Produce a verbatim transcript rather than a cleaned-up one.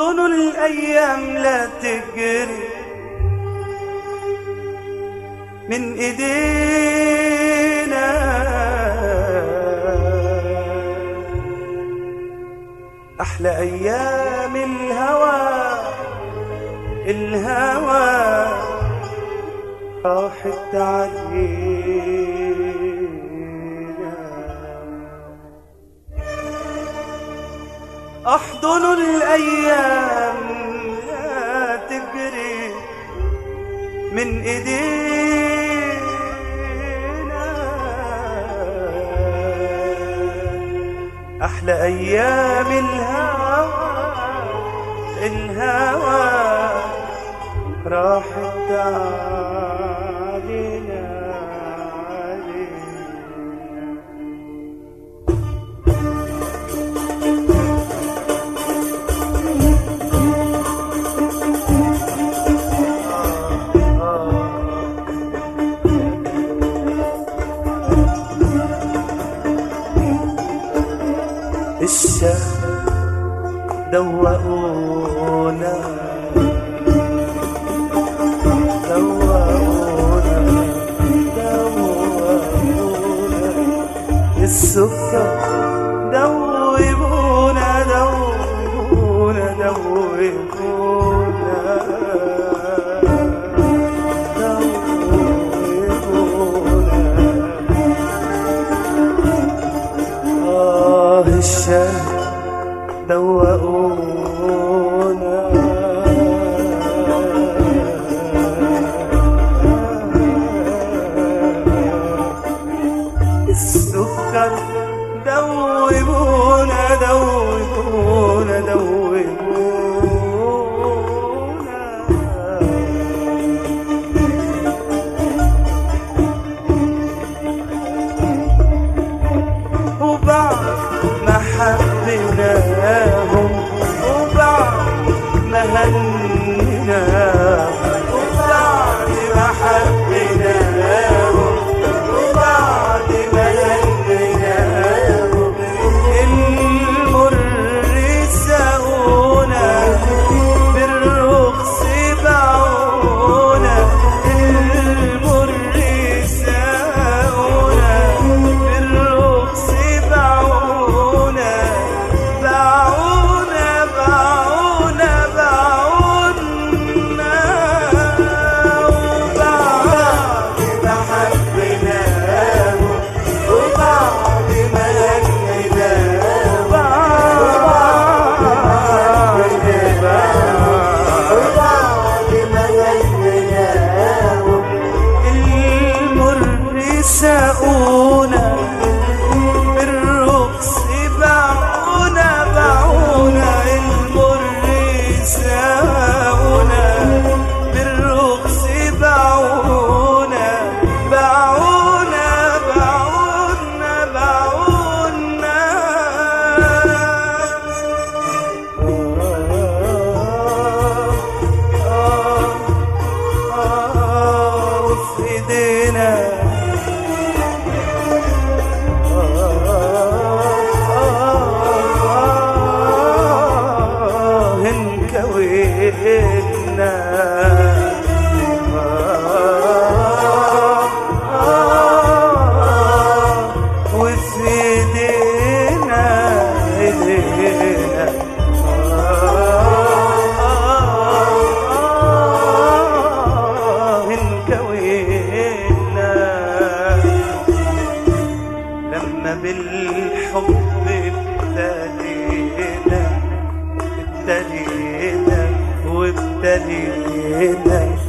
احضنوا الأيام لا تجري من ايدينا، احلى ايام الهوى الهوى راحت علينا. احضنوا الايام لا تجري من ايدينا، احلى ايام الهوى الهوى راحت علينا علينا. الشهر دوقونا دوقونا دوقونا، السكر دوبونا دوبونا دوبونا دوبونا. آه الشهر دوقونا السكر دوبونا دوبونا دوبونا. وبعد ما حبيناهم وبعد ما هنيناهم وبعد ما حبيناهم وبعد ما هنيناهم، المر ساقونا بالرخص باعونا، المر ساقونا بالرخص باعونا باعونا باعونا باعونا. وبعد ما حبيناهم وبعد ما هنيناهم وبعد ما هنيناهم، المر ساقونا بالرخص باعونا باعونا، المر ساقونا بالرخص باعونا باعونا باعونا باعونا. وفي ايدينا هنكوينا وفي ايدينا ايدينا هنكوينا. لما بالحب ابتدينا ابتدينا وابتدينا